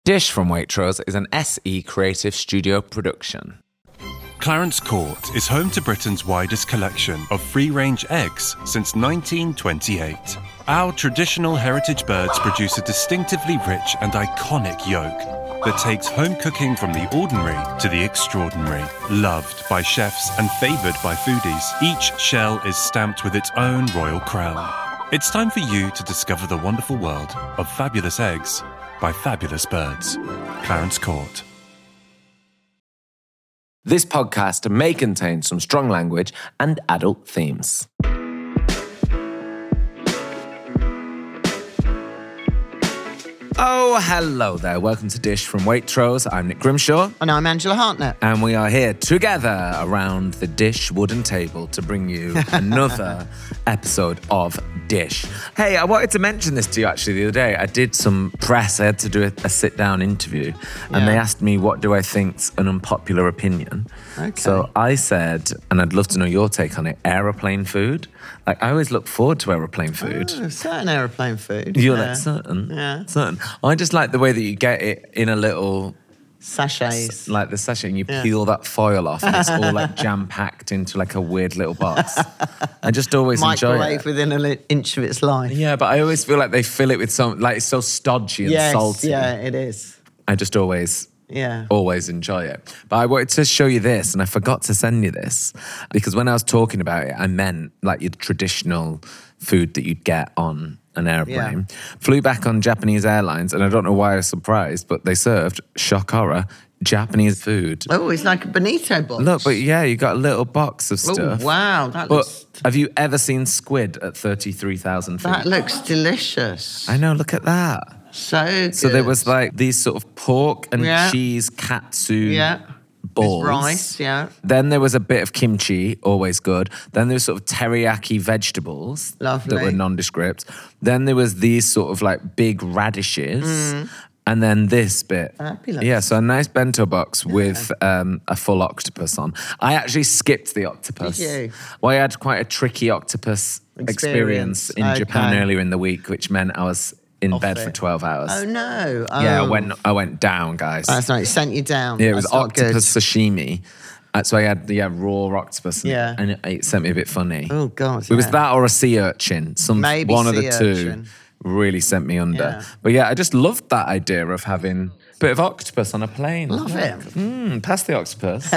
Dish from Waitrose is an SE Creative Studio production. Clarence Court is home to Britain's widest collection of free-range eggs since 1928. Our traditional heritage birds produce a distinctively rich and iconic yolk that takes home cooking from the ordinary to the extraordinary. Loved by chefs and favoured by foodies, each shell is stamped with its own royal crown. It's time for you to discover the wonderful world of fabulous eggs by fabulous birds. Clarence Court. This podcast may contain some strong language and adult themes. Oh, hello there. Welcome to Dish from Waitrose. I'm Nick Grimshaw. And I'm Angela Hartnett. And we are here together around the Dish wooden table to bring you another episode of Dish. Hey, I wanted to mention this to you actually the other day. I did some press. I had to do a sit-down interview. And they asked me, what do I think's an unpopular opinion? Okay. So I said, and I'd love to know your take on it, aeroplane food. Like, I always look forward to aeroplane food. Oh, certain aeroplane food. You're like, certain? Yeah. Certain. I just like the way that you get it in a little... Sachets. Like the sachet, and you peel that foil off and it's all like jam-packed into like a weird little box. I just always enjoy Microwave it. within an inch of its life. Yeah, but I always feel like they fill it with some, like it's so stodgy and salty. Yeah, it is. I just always enjoy it. But I wanted to show you this, and I forgot to send you this, because when I was talking about it, I meant like your traditional food that you'd get on an airplane. Flew back on Japanese Airlines, and I don't know why I was surprised, but they served, shock horror, Japanese food. Oh, it's like a bonito box. Look, but yeah, you got a little box of stuff. Oh, wow. But have you ever seen squid at 33,000 feet? That looks delicious. I know, look at that. So good. So there was like these sort of pork and cheese katsu balls. With rice, Then there was a bit of kimchi, always good. Then there was sort of teriyaki vegetables Lovely. that were nondescript. Then there was these sort of like big radishes. And then this bit. Fabulous. Yeah, so a nice bento box with a full octopus on. I actually skipped the octopus. Did you? Well, I had quite a tricky octopus experience in Japan earlier in the week, which meant I was in bed for 12 hours. Oh, no. Oh. Yeah, I went down, guys. That's right. It sent you down. Yeah, it was That's not octopus good. sashimi. So I had raw octopus, and it sent me a bit funny. Oh, God. It was that or a sea urchin. Maybe one of the sea two urchin. really sent me under. Yeah. But yeah, I just loved that idea of having a bit of octopus on a plane. Love it. Pass the octopus.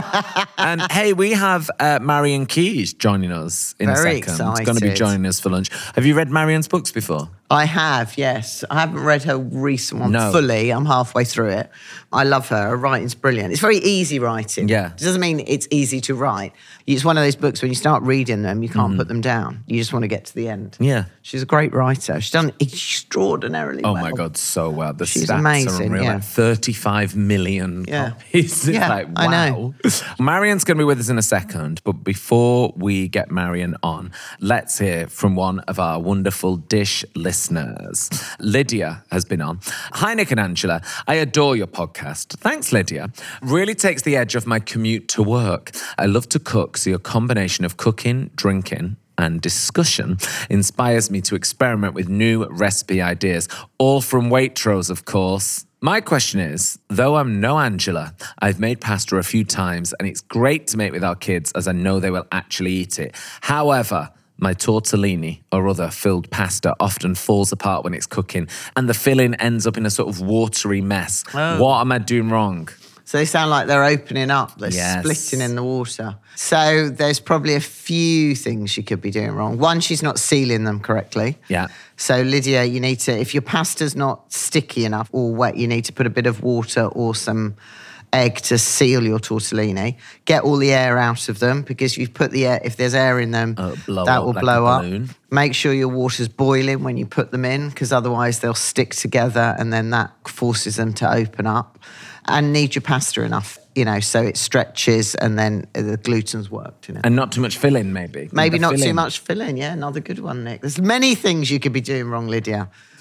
And hey, we have Marion Keyes joining us in Very a second. Going to be excited. joining us for lunch. Have you read Marion's books before? I have, yes. I haven't read her recent one fully. I'm halfway through it. I love her. Her writing's brilliant. It's very easy writing. Yeah. It doesn't mean it's easy to write. It's one of those books when you start reading them, you can't put them down. You just want to get to the end. Yeah. She's a great writer. She's done extraordinarily well. Oh my God, so well. The She's stats amazing, are unreal. yeah. Like 35 million Yeah. copies. It's Yeah, like, wow. I know. Marion's going to be with us in a second, but before we get Marion on, let's hear from one of our wonderful Dish listeners. Lydia has been on. Hi, Nick and Angela. I adore your podcast. Thanks, Lydia. Really takes the edge off my commute to work. I love to cook, so your combination of cooking, drinking, and discussion inspires me to experiment with new recipe ideas, all from Waitrose, of course. My question is, though I'm no Angela, I've made pasta a few times and it's great to make with our kids as I know they will actually eat it. However, my tortellini or other filled pasta often falls apart when it's cooking and the filling ends up in a sort of watery mess. Oh. What am I doing wrong? So they sound like they're opening up. They're Yes. splitting in the water. So there's probably a few things she could be doing wrong. One, she's not sealing them correctly. Yeah. So Lydia, you need to, if your pasta's not sticky enough or wet, you need to put a bit of water or some egg to seal your tortellini. Get all the air out of them, because you've put the air, if there's air in them, blow that up will like blow a up. balloon. Make sure your water's boiling when you put them in, because otherwise they'll stick together and then that forces them to open up. And knead your pasta enough, so it stretches and then the gluten's worked in it. And not too much filling, maybe. Maybe The not too filling. much filling, yeah, another good one, Nick. There's many things you could be doing wrong, Lydia.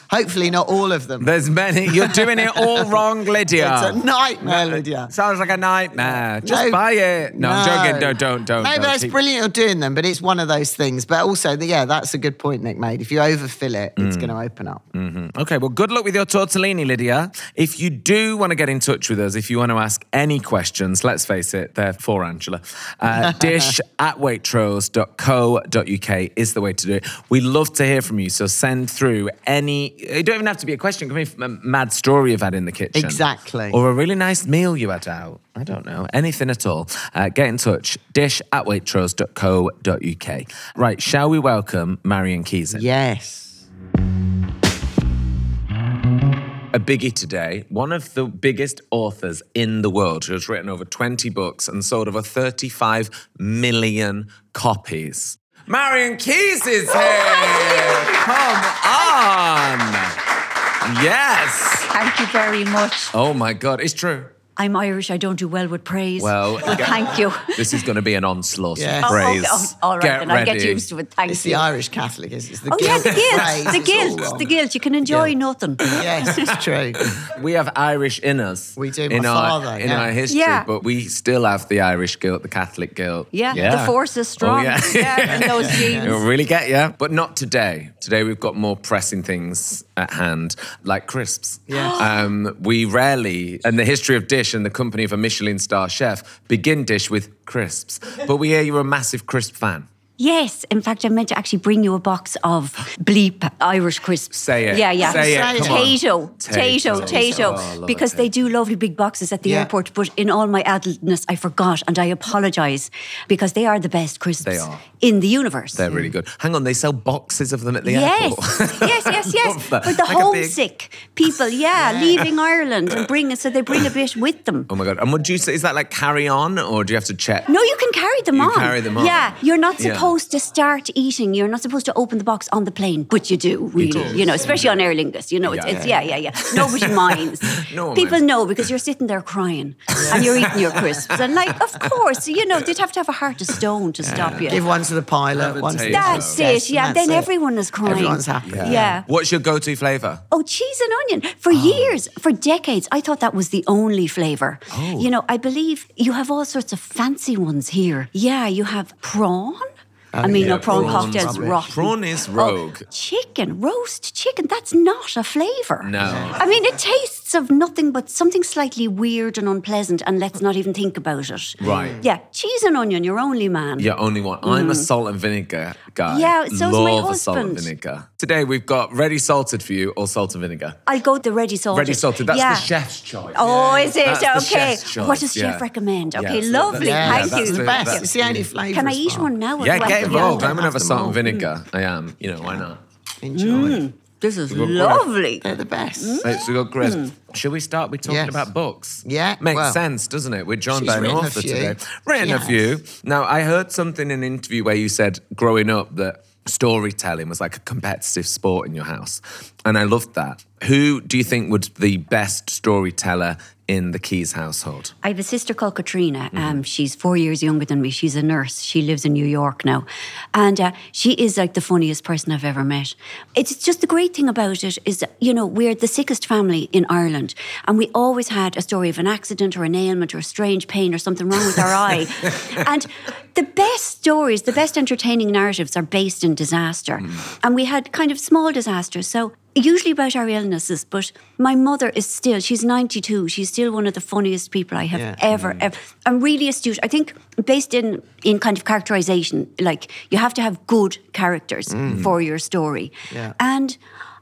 Hopefully not all of them. There's many. You're doing it all wrong, Lydia. It's a nightmare, Lydia. Sounds like a nightmare. Just buy it. No, I'm joking. Don't. Maybe that's brilliant at doing them, but it's one of those things. But also, that's a good point Nick made. If you overfill it, it's going to open up. Okay, well, good luck with your tortellini, Lydia. If you do want to get in touch with us, if you want to ask any questions, let's face it, they're for Angela. dish@waitrose.co.uk is the way to do it. We love to hear from you, so send through any... It don't even have to be a question. It can be a mad story you've had in the kitchen. Exactly. Or a really nice meal you had out. I don't know. Anything at all. Get in touch. dish@waitrose.co.uk. Right, shall we welcome Marian Keeson? Yes. A biggie today, one of the biggest authors in the world who has written over 20 books and sold over 35 million copies. Marian Keyes is here! Come on! Yes! Thank you very much. Oh my God, it's true. I'm Irish. I don't do well with praise. Well, but thank you. This is going to be an onslaught Yes. of praise. All right, Get then ready. I'll get used to it. Thank It's you. the Irish Catholic, it's the Oh, guilt. yeah, the praise, guilt. it's The all guilt. wrong. The guilt. You can enjoy nothing. Yes, it's true. We have Irish in us. We do, in my father, in yeah. our history, Yeah. but we still have the Irish guilt, the Catholic guilt. Yeah, the force is strong. Oh, yeah. In those genes. It'll really get you. But not today. Today we've got more pressing things at hand, like crisps. Yes. We rarely, in the history of Dish and the company of a Michelin star chef, begin Dish with crisps. But we hear you're a massive crisp fan. Yes, in fact, I meant to actually bring you a box of bleep Irish crisps. Say it. Yeah. Say it. Come on. Tato. Oh, I love Because it. they do lovely big boxes at the airport, but in all my adultness, I forgot, and I apologise, because they are the best crisps They are. in the universe. They're really good. Hang on, they sell boxes of them at the Yes, airport. yes. Love that. For the Like a big- homesick people, leaving Ireland and so they bring a bit with them. Oh my God. And would you say, is that like carry on or do you have to check? No, you can carry them You on. carry them on. Yeah, you're not Yeah. supposed to start eating. You're not supposed to open the box on the plane, but you do, really. do. Especially on Aer Lingus. Yeah. Nobody minds. No one People minds. know because you're sitting there crying and you're eating your crisps. And of course, they'd have to have a heart of stone to stop you. Give one to the pilot, Have a one to the taste. That's guest, it, yeah. and Then that's it. everyone is crying. Everyone's happy. Yeah. What's your go-to flavour? Oh, cheese and onion. For years, for decades, I thought that was the only flavour. Oh. I believe you have all sorts of fancy ones here. Yeah, you have prawn. Prawn prawn's cocktails rubbish. rotten. Prawn is rogue. Roast chicken, that's not a flavour. No. It tastes of nothing but something slightly weird and unpleasant, and let's not even think about it. Right. Yeah, cheese and onion, your only man. Yeah, only one. I'm a salt and vinegar guy. Yeah, so's Love my a salt and husband. vinegar. Today we've got ready salted for you or salt and vinegar. I'll go with the ready salted. Ready salted, that's Yeah. the chef's choice. Oh, is it? That's the Okay. chef's choice, What does yeah. chef recommend? Yeah, Okay, so lovely. that's- Thank It's you. the best. That's- It's the only flavour. Can I as eat well. one now? Yeah, as well? get involved. I'm going to have a After salt and more. vinegar. I am. Why not? Enjoy. This is We've got lovely. They're the best. Right, so we got crisp. Shall we start with talking Yes. about books? Yeah, Makes well, sense, doesn't it? We're joined she's by an written a author few. today. Written a Yes. few. Now, I heard something in an interview where you said growing up that storytelling was like a competitive sport in your house. And I loved that. Who do you think would be the best storyteller in the Keyes household? I have a sister called Katrina. She's 4 years younger than me. She's a nurse. She lives in New York now. And she is like the funniest person I've ever met. It's just the great thing about it is, we're the sickest family in Ireland. And we always had a story of an accident or an ailment or a strange pain or something wrong with our eye. And the best stories, the best entertaining narratives are based in disaster. And we had kind of small disasters. So usually about our illnesses, but my mother is still, she's 92, she's still one of the funniest people I have ever. I'm really astute. I think based in kind of characterization, like you have to have good characters for your story. Yeah. And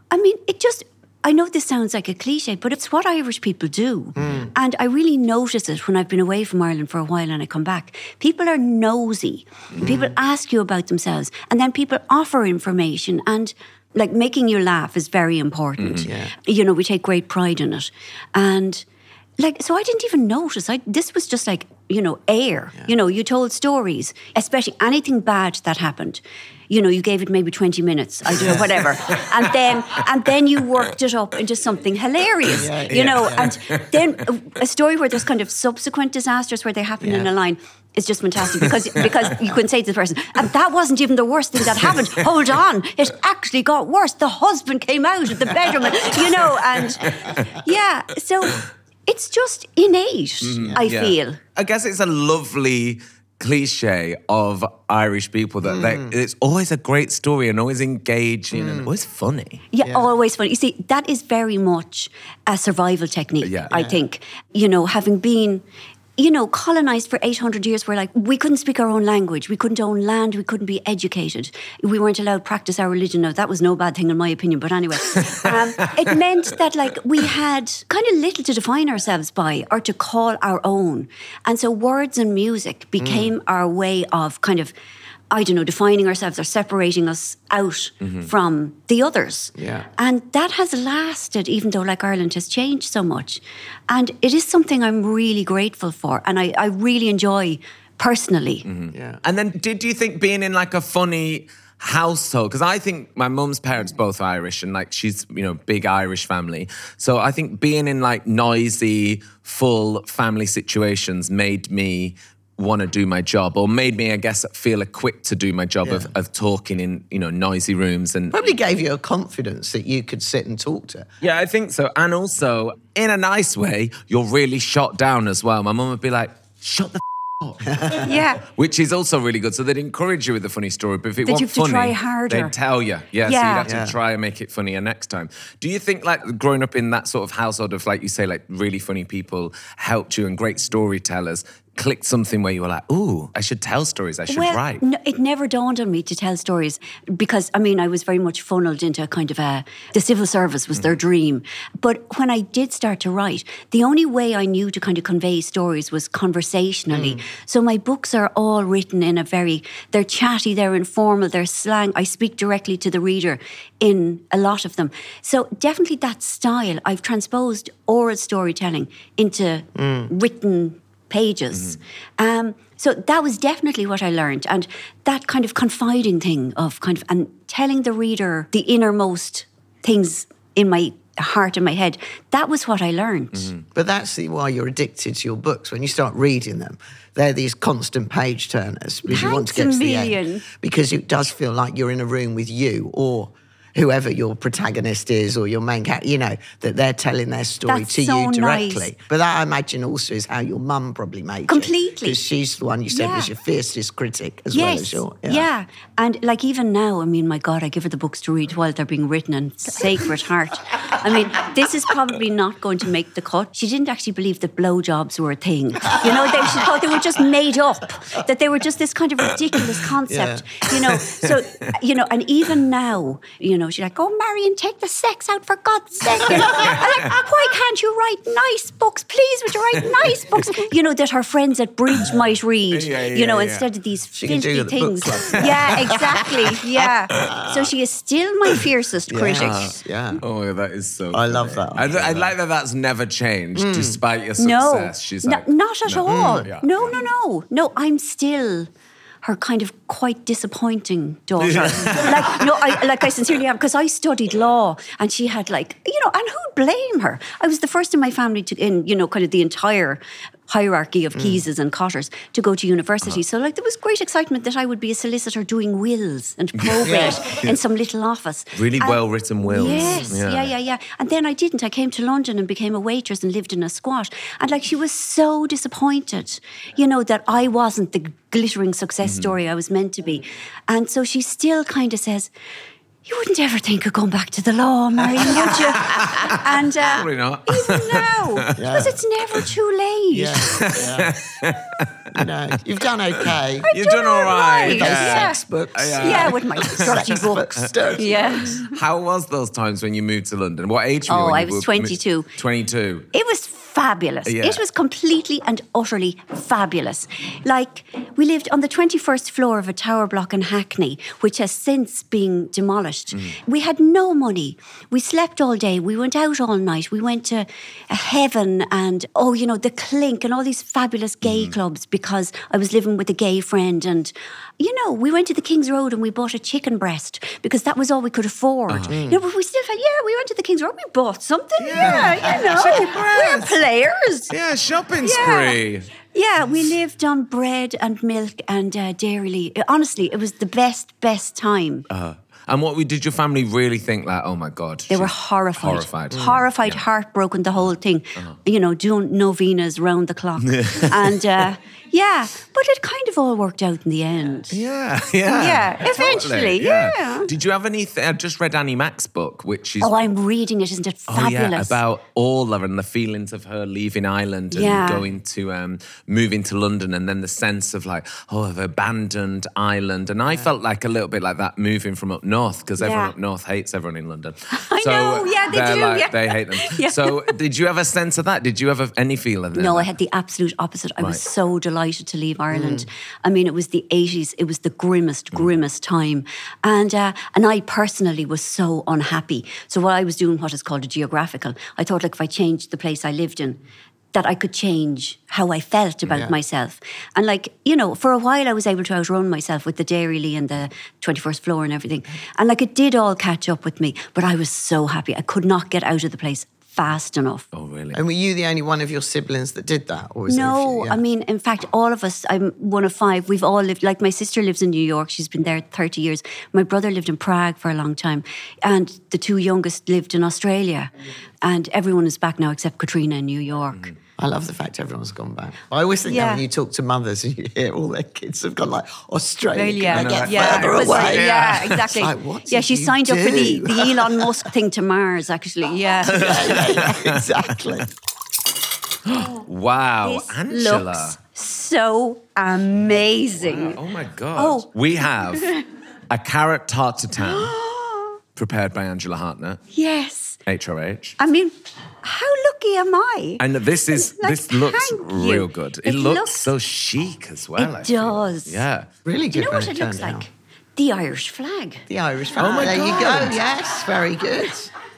I know this sounds like a cliche, but it's what Irish people do. And I really notice it when I've been away from Ireland for a while and I come back. People are nosy. People ask you about themselves, and then people offer information, and like making you laugh is very important. We take great pride in it. And so I didn't even notice. This was just like, air. Yeah. You told stories, especially anything bad that happened. You gave it maybe 20 minutes, I don't know, whatever. and then you worked it up into something hilarious, and then a story where there's kind of subsequent disasters where they happen in a line is just fantastic because you can say to the person, and that wasn't even the worst thing that happened. Hold on, it actually got worse. The husband came out of the bedroom, so it's just innate, I feel. I guess it's a lovely cliche of Irish people that it's always a great story and always engaging and always funny. Yeah, always funny. You see, that is very much a survival technique, I think. Having been, colonized for 800 years, where we couldn't speak our own language, we couldn't own land, we couldn't be educated, we weren't allowed to practice our religion. Now, that was no bad thing in my opinion, but anyway. It meant that we had kind of little to define ourselves by or to call our own. And so words and music became our way of kind of, defining ourselves or separating us out from the others. Yeah. And that has lasted, even though Ireland has changed so much. And it is something I'm really grateful for. And I really enjoy personally. Yeah. And then did you think being in a funny household, because I think my mum's parents both Irish and she's big Irish family, so I think being in noisy full family situations made me want to do my job, or made me, I guess, feel equipped to do my job of talking in, noisy rooms. And probably gave you a confidence that you could sit and talk to. Yeah, I think so. And also, in a nice way, you're really shot down as well. My mum would be like, shut the up. Yeah. Which is also really good. So they'd encourage you with a funny story, but if it Did wasn't you have to funny, try harder? they'd tell you. Yeah, so you'd have to try and make it funnier next time. Do you think growing up in that sort of household of, you say, really funny people helped you and great storytellers clicked something where you were like, ooh, I should tell stories, I should write? No, it never dawned on me to tell stories because, I was very much funneled into kind of the civil service was their dream. But when I did start to write, the only way I knew to kind of convey stories was conversationally. So my books are all written in they're chatty, they're informal, they're slang. I speak directly to the reader in a lot of them. So definitely that style, I've transposed oral storytelling into written pages. So that was definitely what I learned. And that kind of confiding thing of and telling the reader the innermost things in my heart and my head, that was what I learned. But that's why you're addicted to your books. When you start reading them, they're these constant page turners because you want to get to the end. Because it does feel like you're in a room with you or whoever your protagonist is or your main character, that they're telling their story to you directly. Nice. But that, I imagine, also is how your mum probably made Completely. Because she's the one you said was your fiercest critic as well as your... Yeah. And even now, my God, I give her the books to read while they're being written, and Sacred Heart. This is probably not going to make the cut. She didn't actually believe that blowjobs were a thing. She thought they were just made up, that they were just this kind of ridiculous concept, So, and even now, she's like, oh, Marion, take the sex out for God's sake. I'm like, why can't you write nice books? Please, would you write nice books? That her friends at bridge might read, instead of these filthy things. Yeah, exactly. Yeah. So she is still my fiercest critic. Yeah. Oh, that is so I funny. love that. I like that that's never changed, despite your success. No, She's not at all. Yeah. No, I'm still her kind of quite disappointing daughter. I sincerely am, because I studied law and she had and who'd blame her? I was the first in my family in kind of the entire hierarchy of Keyses and Cotters to go to university. So there was great excitement that I would be a solicitor doing wills and probate in some little office. Really well-written wills. Yes, yeah. And then I didn't. I came to London and became a waitress and lived in a squat. And she was so disappointed, that I wasn't the glittering success story I was meant to be. And so she still kind of says, you wouldn't ever think of going back to the law, Marion, would you? And probably not. Even now, because it's never too late. You've done okay. You've done all right. With those sex books. Yeah, with my dirty books. Yeah. How was those times when you moved to London? What age were you? I was 22. 22. It was fabulous. Yeah. It was completely and utterly fabulous. Like, we lived on the 21st floor of a tower block in Hackney, which has since been demolished. We had no money. We slept all day. We went out all night. We went to Heaven and, the Clink and all these fabulous gay clubs because I was living with a gay friend. And, we went to the King's Road and we bought a chicken breast because that was all we could afford. But we still felt, we went to the King's Road. We bought something. We're players. Yeah, shopping spree. Yeah, we lived on bread and milk and Dairy. Honestly, it was the best time. And did your family really think like, oh my God? They were horrified. Horrified. Heartbroken, the whole thing. Doing novenas round the clock. And but it kind of all worked out in the end. Yeah, eventually, yeah. Did you have anything? I just read Annie Mac's book, which is... Oh, I'm reading it, isn't it fabulous? About Orla and the feelings of her leaving Ireland and going to, moving to London, and then the sense of like, of abandoned Ireland. And I felt like a little bit like that moving from up north, because everyone up north hates everyone in London. I know, they do. Like, they hate them. Yeah. So did you have a sense of that? Did you have any feeling there? No, I had the absolute opposite. I was so delighted to leave Ireland. I mean, it was the 80s. It was the grimmest time. And I personally was so unhappy. So while I was doing what is called a geographical, I thought like if I changed the place I lived in, that I could change how I felt about myself. And like, for a while I was able to outrun myself with the Dairy and the 21st floor and everything. And like it did all catch up with me, but I was so happy. I could not get out of the place fast enough. Oh, really? And were you the only one of your siblings that did that? Or was there a No, few? I mean, in fact, all of us, I'm one of 5, we've all lived, like my sister lives in New York, she's been there 30 years. My brother lived in Prague for a long time. And the 2 youngest lived in Australia. And everyone is back now except Katrina in New York. I love the fact everyone's gone back. I always think that when you talk to mothers and you hear all their kids have gone like, Australia, can I get further away? Yeah, exactly. It's like, what did she you signed up for do? the Elon Musk thing to Mars, actually, yeah, exactly. Wow, This Angela. looks so amazing. Oh my God. Oh. We have a carrot tart tatin prepared by Angela Hartnett. Yes. HRH. I mean, how lucky am I? And this looks thank you. real good. It looks so chic as well. It does. Yeah. Really good. Do you know what when it looks turned like? out. The Irish flag. The Irish flag. Oh my there God. you go. Yes, very good.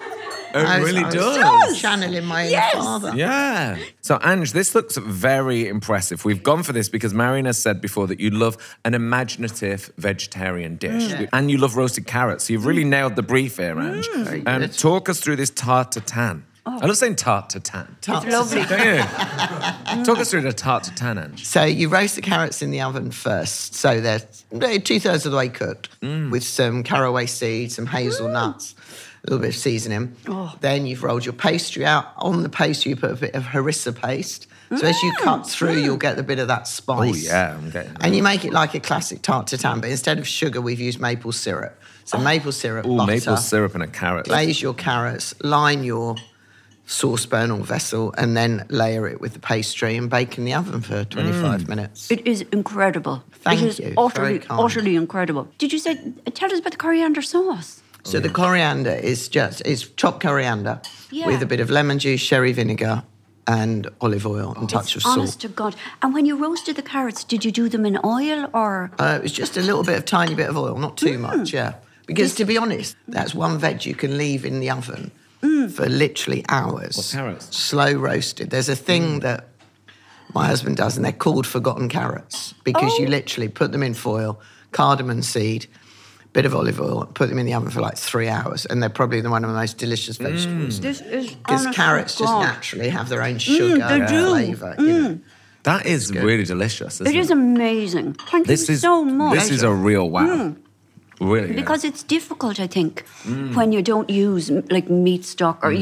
It really I does. was channeling my inner father. Yeah. So, Ange, this looks very impressive. We've gone for this because Marion has said before that you love an imaginative vegetarian dish. And you love roasted carrots. So you've really nailed the brief here, Ange. Very good. Talk us through this tart tatin. I love saying tart tatin. Tart It's lovely. Don't you? Talk us through the tart tatin, Ange. So you roast the carrots in the oven first. So they're 2/3 of the way cooked with some caraway seeds, some hazelnuts, a little bit of seasoning. Then you've rolled your pastry out. On the pastry, you put a bit of harissa paste. So as you cut through, you'll get a bit of that spice. Oh, yeah, I'm getting that. And you make it like a classic tart tatin, but instead of sugar, we've used maple syrup. So maple syrup, butter. Maple syrup and a carrot. Glaze your carrots, line your saucepan or vessel, and then layer it with the pastry and bake in the oven for 25 minutes. It is incredible. Thank it is you. Utterly, Very kind. utterly incredible. Did you tell us about the coriander sauce? So the coriander is chopped coriander with a bit of lemon juice, sherry vinegar, and olive oil and a touch of Honest salt. to God. And when you roasted the carrots, did you do them in oil or? It was just a little bit of tiny bit of oil, not too much, yeah. Because to be honest, that's one veg you can leave in the oven for literally hours. What, carrots? Slow roasted. There's a thing that my husband does, and they're called forgotten carrots because you literally put them in foil, cardamom seed, bit of olive oil, put them in the oven for like 3 hours, and they're probably one of the most delicious vegetables. This is Because honest carrots to just God. naturally have their own sugar they and do. flavour. You know. That is really delicious, isn't It is amazing. Thank you so much. This is a real wow. Really. Because it's difficult, I think, when you don't use like meat stock or,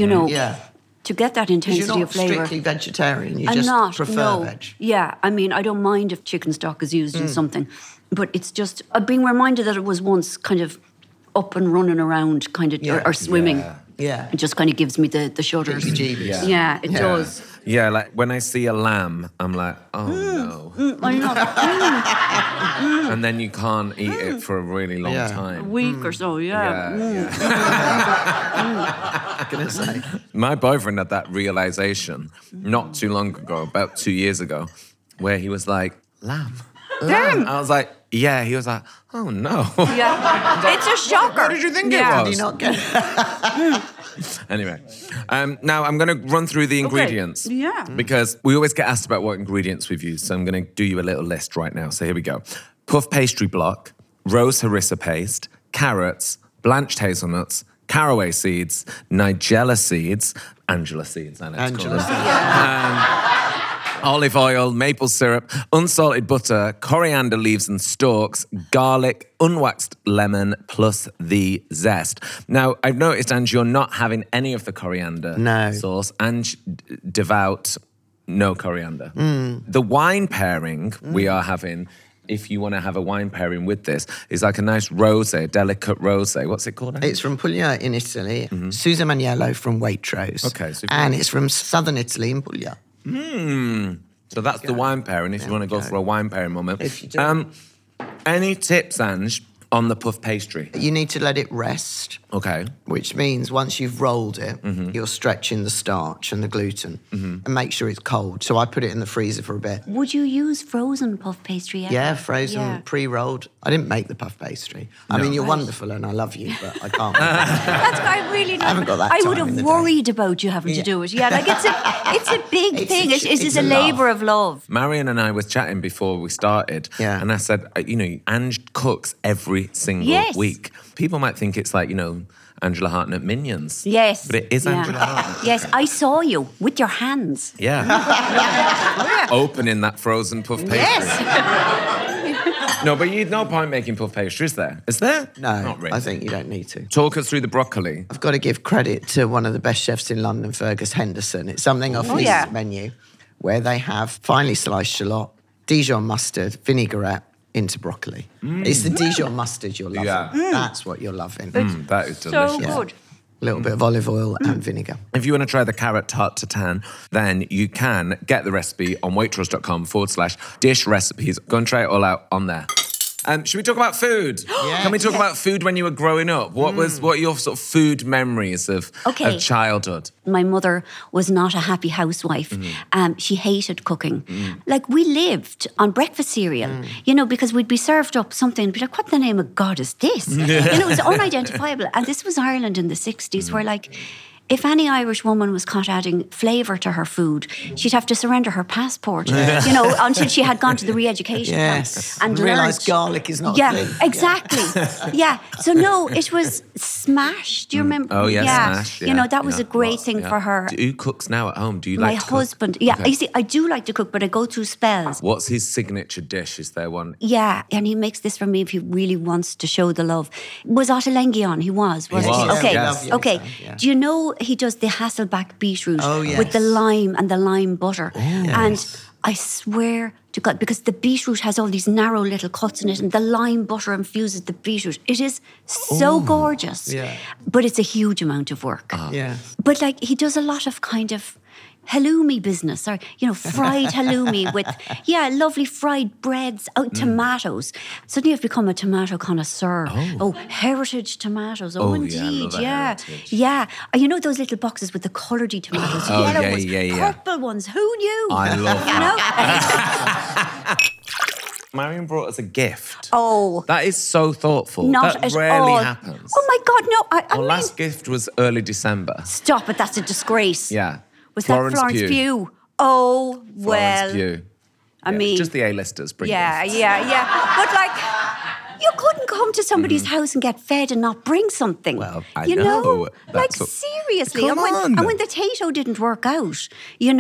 to get that Because intensity you're not of flavour. strictly vegetarian, you I'm just not, prefer no. veg. Yeah, I mean, I don't mind if chicken stock is used in something, but it's just, I've been reminded that it was once kind of up and running around, kind of, or swimming. Yeah. It just kind of gives me the shudders. Heebie-jeebies. Yeah, it does. Yeah, like when I see a lamb, I'm like, oh no. I know. And then you can't eat it for a really long Yeah. time. A week or so, yeah. I'm gonna say. My boyfriend had that realization not too long ago, about 2 years ago, where he was like, lamb. I was like, yeah. He was like, oh no. Yeah. It's a shocker. What did you think it Did was? you not get Anyway, now I'm going to run through the ingredients. Yeah. Because we always get asked about what ingredients we've used. So I'm going to do you a little list right now. So here we go. Puff pastry block, rose harissa paste, carrots, blanched hazelnuts, caraway seeds, nigella seeds, Angela seeds, I like to call them. Olive oil, maple syrup, unsalted butter, coriander leaves and stalks, garlic, unwaxed lemon, plus the zest. Now, I've noticed, Ange, you're not having any of the coriander sauce. Ange, devout, no coriander. The wine pairing we are having, if you want to have a wine pairing with this, is like a nice rosé, delicate rosé. What's it called, Ange? It's from Puglia in Italy, Susa Maniello from Waitrose. Okay, so and it's from southern Italy in Puglia. So that's the wine pairing, if you want to go for a wine pairing moment. If you do. Any tips, Ange, on the puff pastry? You need to let it rest, Okay. which means once you've rolled it, you're stretching the starch and the gluten and make sure it's cold. So I put it in the freezer for a bit. Would you use frozen puff pastry ever? Yeah, frozen, Yeah. pre-rolled. I didn't make the puff pastry. I mean, you're wonderful and I love you, but I can't. That's I really not. haven't got that I time would in have the day. worried about you having to do it. Yeah, like it's a big It's thing. a- It it's is a a labour of love. Marion and I was chatting before we started. Yeah. And I said, Ange cooks every single Yes. week. People might think it's like, Angela Hartnett Minions. Yes. But it is yeah. Angela Hartnett. Yes, I saw you with your hands. Yeah. Opening that frozen puff pastry. Yes. No, but no point making puff pastry, is there? Is there? No, Not really. I think you don't need to. Talk us through the broccoli. I've got to give credit to one of the best chefs in London, Fergus Henderson. It's something off his yeah. menu where they have finely sliced shallot, Dijon mustard, vinaigrette into broccoli. It's the Dijon mustard you're loving. Yeah. That's what you're loving. That is So delicious. good. A little bit of olive oil and vinegar. If you want to try the carrot tart tatin, then you can get the recipe on waitrose.com/dish recipes. Go and try it all out on there. Should we talk about food? Can we talk about food when you were growing up? What are your sort of food memories of childhood? My mother was not a happy housewife. She hated cooking. Like, we lived on breakfast cereal, because we'd be served up something and be like, what the name of God is this? It was unidentifiable. And this was Ireland in the 60s where, like, if any Irish woman was caught adding flavour to her food, she'd have to surrender her passport, until she had gone to the re-education camp and realise learnt. garlic is not a thing. Exactly. Yeah. So no, it was Smash. Do you remember? Oh, yes, Smash. Yeah, that was a great thing for her. Who cooks now at home? Do you My like to cook? husband. Yeah, Okay. you see, I do like to cook, but I go through spells. What's his signature dish? Is there one? Yeah, and he makes this for me if he really wants to show the love. Was Ottolenghi on? He was, wasn't he? was, Okay, yes. okay. Yeah. Do you know he does the Hasselback beetroot Oh, yes. with the lime and the lime butter? And I swear to God, because the beetroot has all these narrow little cuts in it and the lime butter infuses the beetroot. It is so gorgeous. Yeah. But it's a huge amount of work. Yeah. But like he does a lot of kind of halloumi business or, fried halloumi with, lovely fried breads, tomatoes. Suddenly I've become a tomato connoisseur. Oh, heritage tomatoes. Oh, indeed, love a heritage. Yeah. You know those little boxes with the coloured tomatoes? Oh, yellow yeah, ones, yeah. purple ones. Who knew? I love You know? Marion brought us a gift. Oh. That is so thoughtful. Not that at rarely all. happens. Oh my God, no. I Our mean, last gift was early December. stop it. That's a disgrace. Yeah. Was that Florence Pugh? Oh, well. Florence Pugh. I mean, just the A-listers bring yeah. gifts. But like, you couldn't come to somebody's house and get fed and not bring something. Well, I you know. Like, That's what- seriously. Come and on. when the Tato didn't work out,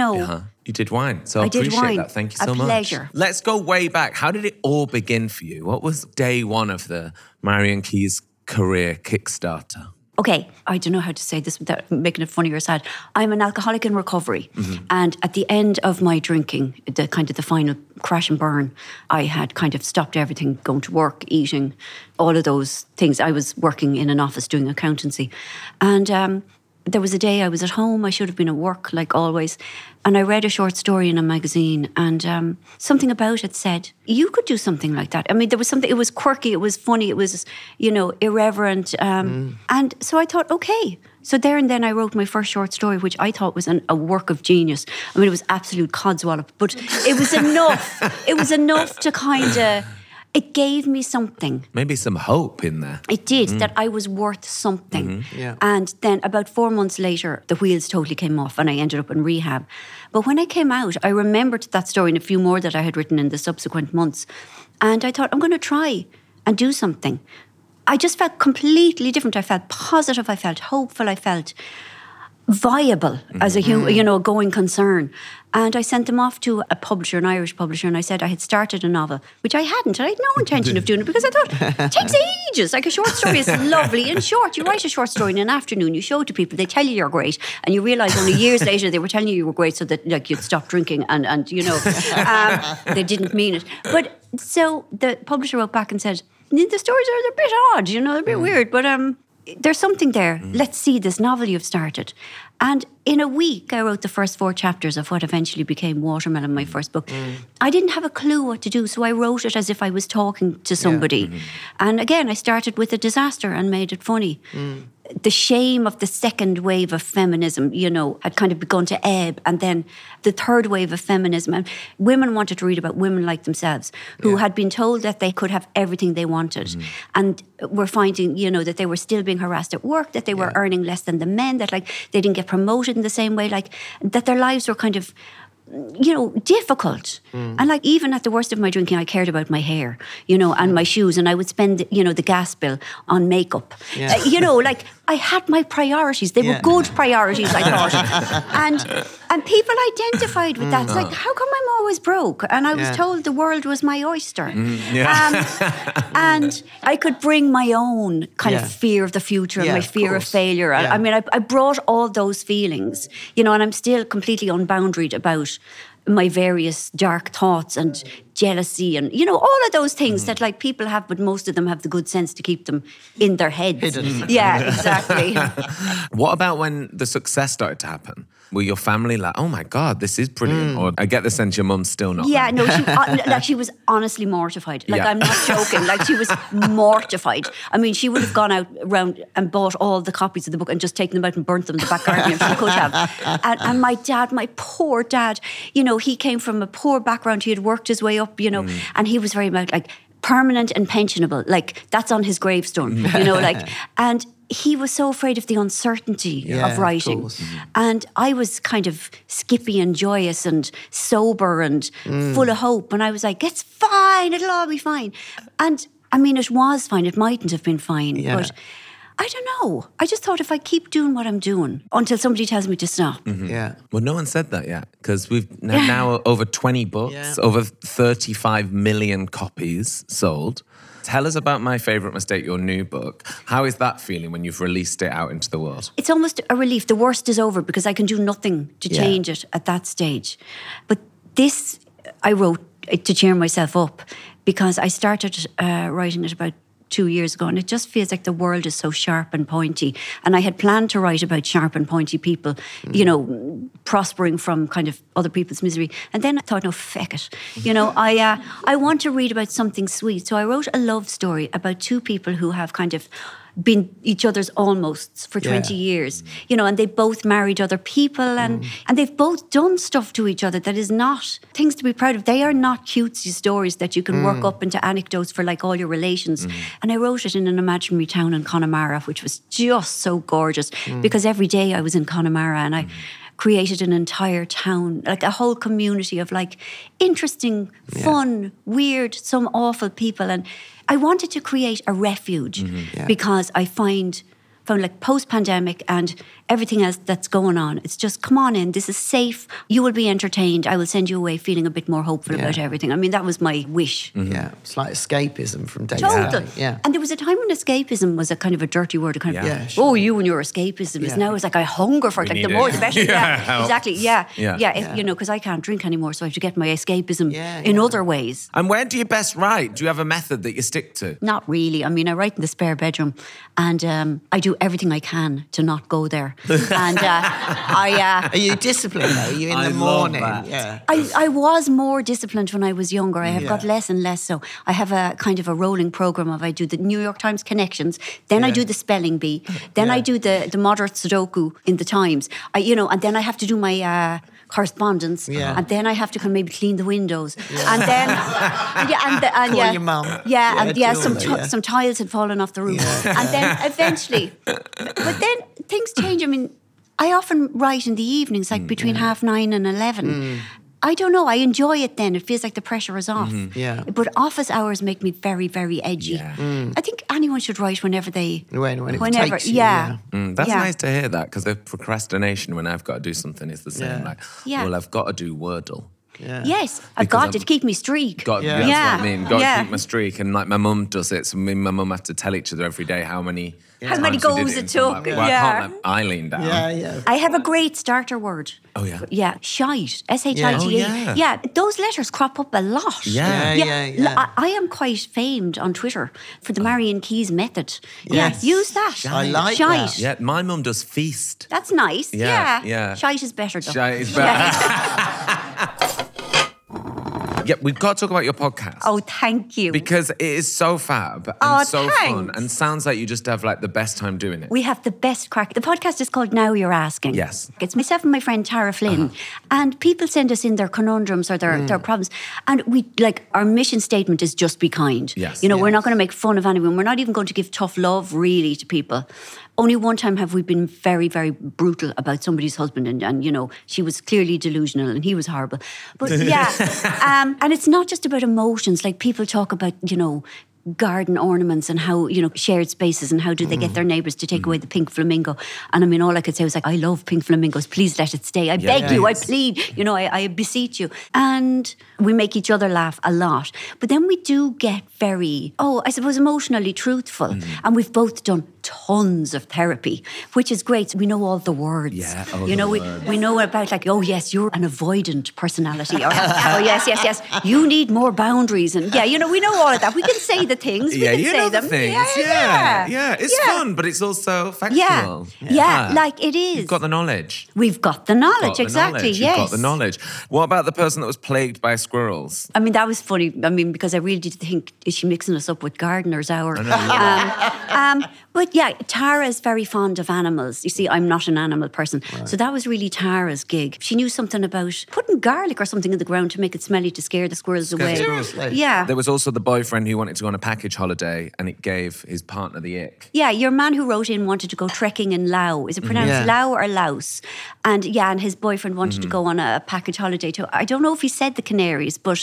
You did wine, so I I did appreciate wine. that. Thank you A so much. pleasure. Let's go way back. How did it all begin for you? What was day one of the Marion Keyes career Kickstarter? Okay, I don't know how to say this without making it funny or sad. I'm an alcoholic in recovery. And at the end of my drinking, the final crash and burn, I had kind of stopped everything, going to work, eating, all of those things. I was working in an office doing accountancy. And there was a day I was at home. I should have been at work, like always. And I read a short story in a magazine, and something about it said, you could do something like that. I mean, there was something, it was quirky, it was funny, it was, irreverent. And so I thought, okay. So there and then I wrote my first short story, which I thought was a work of genius. I mean, it was absolute codswallop, but it was enough. It was enough to kind of... It gave me something. Maybe some hope in there. It did, that I was worth something. Mm-hmm. Yeah. And then about 4 months later, the wheels totally came off and I ended up in rehab. But when I came out, I remembered that story and a few more that I had written in the subsequent months. And I thought, I'm going to try and do something. I just felt completely different. I felt positive. I felt hopeful. I felt viable as a a going concern. And I sent them off to a publisher, an Irish publisher, and I said I had started a novel, which I hadn't. I had no intention of doing it because I thought, it takes ages. Like a short story is lovely and short. You write a short story in an afternoon, you show it to people, they tell you you're great, and you realise only years later they were telling you were great so that like you'd stop drinking and they didn't mean it. But so the publisher wrote back and said, the stories are a bit odd, they're a bit weird, but there's something there. Let's see this novel you've started. And in a week, I wrote the first 4 chapters of what eventually became Watermelon, my first book. I didn't have a clue what to do, so I wrote it as if I was talking to somebody. And again, I started with a disaster and made it funny. The shame of the second wave of feminism, had kind of begun to ebb. And then the third wave of feminism. And women wanted to read about women like themselves who had been told that they could have everything they wanted. And were finding, that they were still being harassed at work, that they were earning less than the men, that like they didn't get promoted in the same way, like that their lives were kind of difficult. And like even at the worst of my drinking, I cared about my hair, and my shoes, and I would spend, the gas bill on makeup. Like I had my priorities. They were good priorities, I thought. And people identified with that. It's like, how come I'm always broke? And I was told the world was my oyster. And I could bring my own kind of fear of the future and my fear of failure. I mean, I brought all those feelings, and I'm still completely unboundaried about my various dark thoughts and jealousy and, all of those things that like people have, but most of them have the good sense to keep them in their heads. Hidden. Yeah, exactly. What about when the success started to happen? Were your family like, oh my God, this is brilliant? Or I get the sense your mum's still not. Yeah, no, she was honestly mortified. Like, I'm not joking. Like, she was mortified. I mean, she would have gone out around and bought all the copies of the book and just taken them out and burnt them in the back garden if she could have. And my dad, my poor dad, he came from a poor background. He had worked his way up, and he was very much like permanent and pensionable. Like, that's on his gravestone, and he was so afraid of the uncertainty of writing. Of and I was kind of skippy and joyous and sober and full of hope. And I was like, it's fine, it'll all be fine. And I mean, it was fine. It mightn't have been fine. But I don't know. I just thought if I keep doing what I'm doing until somebody tells me to stop. Yeah. Well, no one said that yet because we've now over 20 books, over 35 million copies sold. Tell us about My Favourite Mistake, your new book. How is that feeling when you've released it out into the world? It's almost a relief. The worst is over because I can do nothing to change it at that stage. But this I wrote to cheer myself up because I started writing it about 2 years ago, and it just feels like the world is so sharp and pointy. And I had planned to write about sharp and pointy people, prospering from kind of other people's misery. And then I thought, no, feck it. I want to read about something sweet. So I wrote a love story about 2 people who have kind of been each other's almosts for 20 years, and they both married other people and they've both done stuff to each other that is not things to be proud of. They are not cutesy stories that you can work up into anecdotes for like all your relations. And I wrote it in an imaginary town in Connemara, which was just so gorgeous because every day I was in Connemara and I created an entire town, like a whole community of like interesting, fun, weird, some awful people. And I wanted to create a refuge because I found like post-pandemic and everything else that's going on, it's just, come on in, this is safe, you will be entertained, I will send you away feeling a bit more hopeful about everything. I mean, that was my wish. Yeah, it's like escapism from day to Total. day. Yeah. And there was a time when escapism was a kind of a dirty word, a kind of, you and your escapism is now, it's like I hunger for it, like the more the better. Exactly, because I can't drink anymore, so I have to get my escapism in other ways. And where do you best write? Do you have a method that you stick to? Not really. I mean, I write in the spare bedroom and I do everything I can to not go there. And Are you disciplined though? Are you in the morning? Yeah. I was more disciplined when I was younger. I have got Yeah. less and less so. I have a kind of a rolling program of I do the New York Times Connections, then I do the spelling bee, then I do the moderate Sudoku in the Times. And then I have to do my correspondence, and then I have to come maybe clean the windows, and then Call your mum. Some tiles had fallen off the roof, and then eventually, but then things change. I mean, I often write in the evenings, like between 9:30 and 11. I don't know. I enjoy it then. It feels like the pressure is off. Yeah. But office hours make me very, very edgy. Yeah. I think anyone should write whenever they... Whenever it takes you, That's nice to hear that, because the procrastination when I've got to do something is the same. Well, I've got to do Wordle. Yeah. Yes, I've got to keep me streak. That's what I mean. Got to keep my streak. And like my mum does it, so me and my mum have to tell each other every day how many goals it took. I can't let Eileen down. Yeah. I have a great starter word. Oh, yeah? Yeah, shite. S-H-I-T-E. Oh, yeah. Those letters crop up a lot. Yeah. I am quite famed on Twitter for the Marion Keys method. Yes. Yeah, use that. I like shite. that. Yeah, my mum does feast. That's nice. Yeah. Shite is better though. Shite is better. Yeah, we've got to talk about your podcast. Oh, thank you. Because it is so fab and so thanks. fun, and sounds like you just have like the best time doing it. We have the best crack. The podcast is called Now You're Asking. Yes. It's myself and my friend Tara Flynn. And people send us in their conundrums or their problems. And our mission statement is just be kind. Yes. We're not going to make fun of anyone. We're not even going to give tough love really to people. Only one time have we been very, very brutal about somebody's husband, and she was clearly delusional and he was horrible. But and it's not just about emotions. Like people talk about, garden ornaments and how, shared spaces and how do they get their neighbours to take away the pink flamingo. And I mean, all I could say was I love pink flamingos. Please let it stay. I beg you, I plead, I beseech you. And we make each other laugh a lot. But then we do get very, I suppose, emotionally truthful. And we've both done tons of therapy, which is great. We know all the words. Yeah, we know about oh yes, you're an avoidant personality. Or oh yes, you need more boundaries. And we know all of that. We can say the things. We can say them. Things. Yeah. It's fun, but it's also factual. Yeah, like it is. You've got the knowledge. We've got the knowledge, exactly. You've got the knowledge. What about the person that was plagued by squirrels? I mean, that was funny. I mean, because I really did think, is she mixing us up with Gardener's Hour? But yeah, Tara is very fond of animals. You see, I'm not an animal person. Right. So that was really Tara's gig. She knew something about putting garlic or something in the ground to make it smelly to scare the squirrels away. Seriously? Yeah. There was also the boyfriend who wanted to go on a package holiday and it gave his partner the ick. Yeah, your man who wrote in wanted to go trekking in Laos. Is it pronounced Lao or Laos? And and his boyfriend wanted to go on a package holiday to, I don't know if he said the Canaries, but,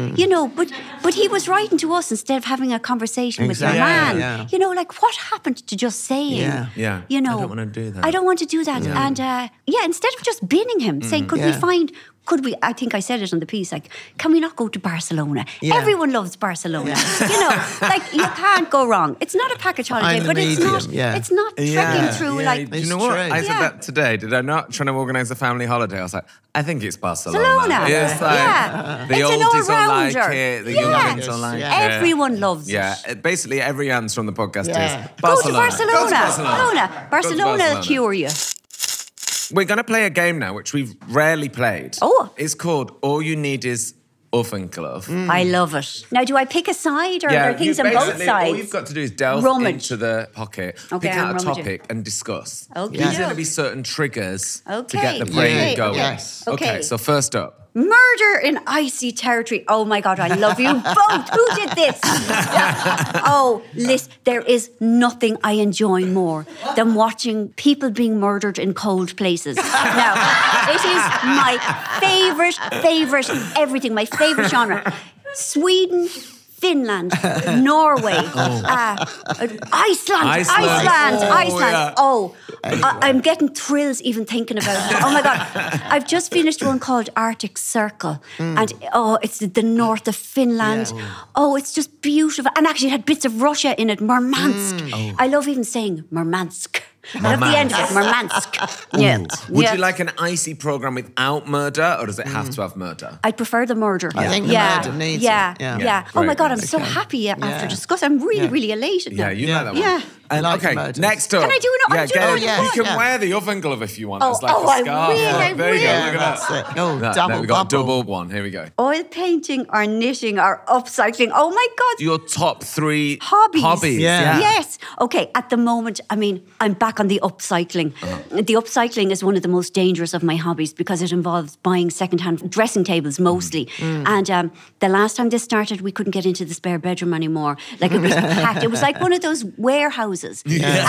but he was writing to us instead of having a conversation with your man. Yeah. What happened to just saying, I don't want to do that. I don't want to do that. Yeah. And instead of just binning him, saying, could we, I think I said it on the piece, can we not go to Barcelona? Yeah. Everyone loves Barcelona. Yeah. You can't go wrong. It's not a package holiday, but it's not trekking through you know what? I said that today. Did I not? Trying to organise a family holiday. I was like, I think it's Barcelona. It's the oldies don't like it. The youngins don't like it. Everyone loves it. Yeah. Basically, every answer from the podcast is Barcelona. Go to Barcelona. Barcelona will cure you. We're going to play a game now, which we've rarely played. Oh. It's called All You Need Is Oefenkloof. I love it. Now, do I pick a side or are there things on both sides? All you've got to do is delve into the pocket, pick out a topic and discuss. Okay. There's going to be certain triggers to get the brain going. Yes. Okay, so first up. Murder in icy territory. Oh my God, I love you both. Who did this? Liz, there is nothing I enjoy more than watching people being murdered in cold places. Now, it is my favourite everything, my favourite genre. Sweden, Finland, Norway, Iceland. I'm getting thrills even thinking about it. Oh my God. I've just finished one called Arctic Circle. And it's the north of Finland. Yeah. It's just beautiful. And actually it had bits of Russia in it. Murmansk. I love even saying Murmansk. I love the end of it, Murmansk. Yeah. Would you like an icy program without murder, or does it have to have murder? I'd prefer the murder. I think the murder needs it. Yeah. Oh my God, I'm so happy after discussing. I'm really elated now. Yeah, you like that one. Yeah. Like okay, murders. next up. Can I do an- Yeah, I'm get doing it. it. Yeah, You can yeah. wear the oven glove if you want. Oh, It's like oh, a I scarf. will, Yeah, there you go. Yeah, Look at that's that. it. Oh, There double we got bubble. double one. Here we go. Oil painting or knitting or upcycling. Oh my God. Your top 3 Hobbies. Yeah. Yes. Okay. At the moment, I mean, I'm back on the upcycling. The upcycling is one of the most dangerous of my hobbies because it involves buying secondhand dressing tables mostly. And the last time this started, we couldn't get into the spare bedroom anymore. Like it was packed. It was like one of those warehouses.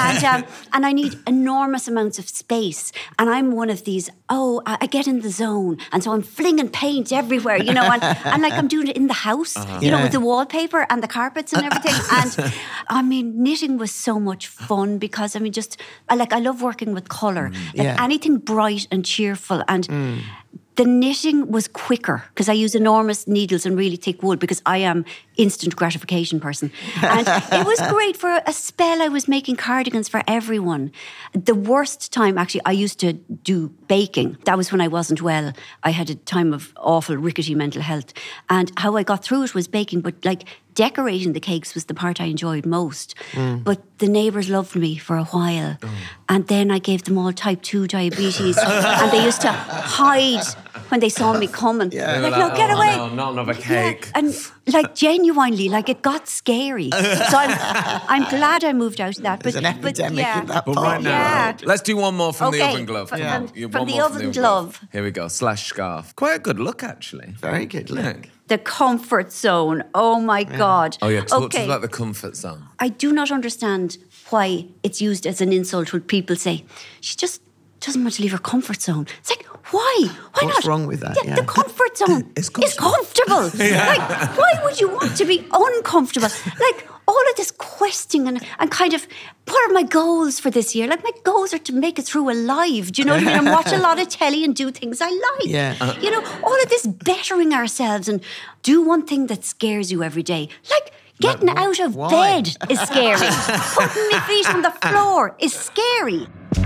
And I need enormous amounts of space. And I'm one of these, I get in the zone. And so I'm flinging paint everywhere, you know, and like I'm doing it in the house, you know, with the wallpaper and the carpets and everything. And I mean, knitting was so much fun because, I mean, I love working with colour. Anything bright and cheerful and... The knitting was quicker because I use enormous needles and really thick wool because I am instant gratification person. And it was great for a spell. I was making cardigans for everyone. The worst time, actually, I used to do baking. That was when I wasn't well. I had a time of awful, rickety mental health. And how I got through it was baking, but like decorating the cakes was the part I enjoyed most. But the neighbours loved me for a while. And then I gave them all type 2 diabetes. And they used to hide when they saw me coming. Like, no, get away. No, not another cake. Yeah. And like genuinely, like it got scary. So I'm glad I moved out of that. There's an epidemic in that But part. right now, Yeah. let's do one more from the Okay, oven glove. from- Come on. from One the more oven glove. Here we go. / scarf. Quite a good look, actually. Very good look. The comfort zone. Oh my God. Oh, yeah. Talk to us Okay. about the comfort zone. I do not understand why it's used as an insult when people say, she just doesn't want to leave her comfort zone. It's like, why? Why not? What's wrong with that? Yeah, the comfort zone It's is comfortable. Like, why would you want to be uncomfortable? Like, all of this questioning and kind of, what are my goals for this year? Like, my goals are to make it through alive. Do you know what I mean? And watch a lot of telly and do things I like. Yeah. You know, all of this bettering ourselves and do one thing that scares you every day. Like, getting out of why? bed is scary. Putting my feet on the floor is scary.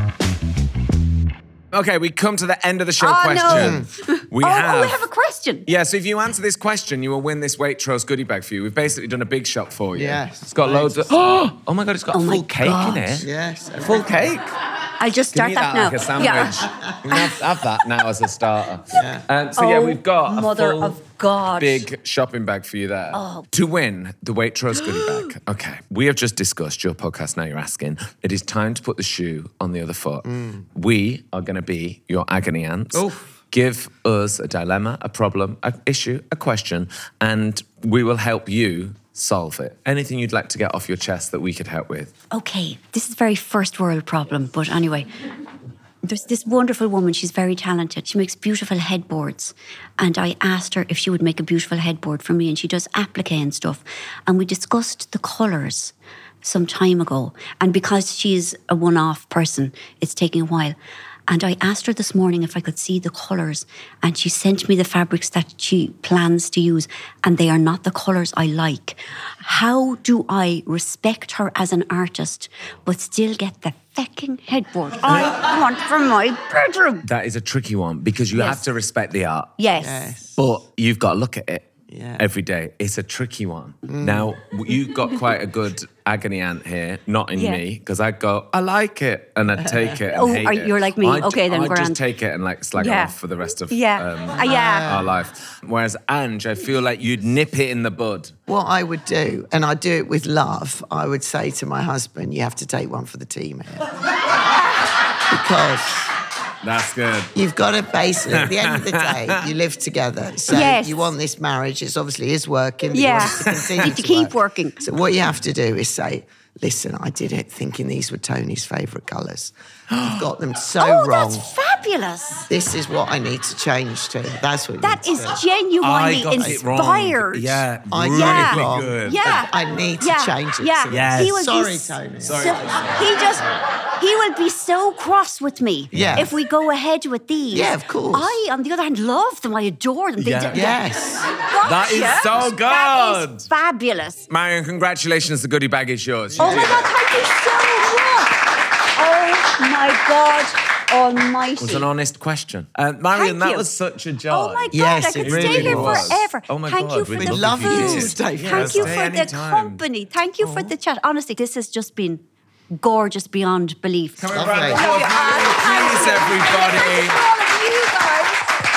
Okay, we come to the end of the show Oh, question. no. We we have... have a question. Yeah, so if you answer this question, you will win this Waitrose goodie bag for you. We've basically done a big shop for you. Yes. It's got loads of... Oh my God, it's got my full cake God. in it. Yes. Full cake. I'll just Can start you eat that that now. like a sandwich? Yeah. You can have that now as a starter. So yeah, we've got a Mother full of God. big shopping bag for you there. To win the Waitrose goodie bag. Okay, we have just discussed your podcast. Now you're asking. It is time to put the shoe on the other foot. We are going to be your agony ants. Give us a dilemma, a problem, an issue, a question, and we will help you solve it. Anything you'd like to get off your chest that we could help with? Okay, this is a very first world problem, but anyway. There's this wonderful woman, she's very talented. She makes beautiful headboards. And I asked her if she would make a beautiful headboard for me, and she does applique and stuff. And we discussed the colours some time ago. And because she's a one-off person, it's taking a while. And I asked her this morning if I could see the colours, and she sent me the fabrics that she plans to use, and they are not the colours I like. How do I respect her as an artist, but still get the fecking headboard I want for my bedroom? That is a tricky one because you have to respect the art. Yes. But you've got to look at it Yeah. every day. It's a tricky one. Now, you've got quite a good agony ant here, not in Yeah. me, because I go, I like it, and I take it and Oh, hate it. you're like me. Okay, then I grand. just take it and like slag it Yeah. off for the rest of Yeah. our life. Whereas Ange, I feel like you'd nip it in the bud. What I would do, and I do it with love, I would say to my husband, you have to take one for the team here. Because That's good. you've got to basically, at the end of the day, you live together. So Yes. you want this marriage, it's obviously is working, but Yeah. you want it to continue Need to to keep work. working. So what you have to do is say, listen, I did it thinking these were Tony's favourite colours. I've got them so Oh, wrong. that's fabulous. This is what I need to change to. That's what you That need is to do. genuinely I got it wrong. inspired. Yeah, I really got it wrong. good. Yeah. I need to Yeah. change it. Yeah. to Yes. this. He will Sorry, be Tony. he will be so cross with me Yeah. if we go ahead with these. Yeah, of course. I, on the other hand, love them. I adore them. Yeah. Yes. That is Gotcha. so That good. is fabulous. Marion, congratulations. The goodie bag is yours. Oh my God, thank you so much. Oh my God almighty. It was an honest question. Marion, Thank that you. was such a joy. Oh my God, Yes, I could it stay really here was. forever. Oh my Thank God, you for we'd the love you to food. stay Thank you Stay for the anytime. company. Thank you for the chat. Honestly, this has just been gorgeous beyond belief. Can we round of applause, please, everybody? All of you guys.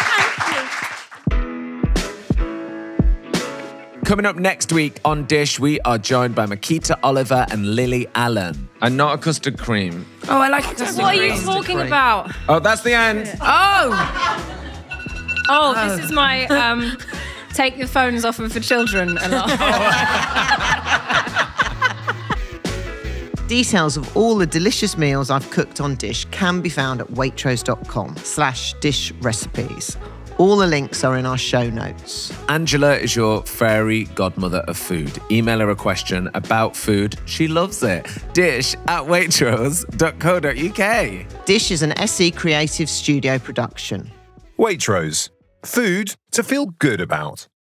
Thank you. Coming up next week on Dish, we are joined by Makita Oliver and Lily Allen. And not a custard cream. Oh, I like custard cream. What are you talking about? Oh, that's the end. Oh, this is my take your phones off of the children alarm. Details of all the delicious meals I've cooked on Dish can be found at waitrose.com/dish recipes. All the links are in our show notes. Angela is your fairy godmother of food. Email her a question about food. She loves it. dish@waitrose.co.uk. Dish is an SE Creative Studio production. Waitrose. Food to feel good about.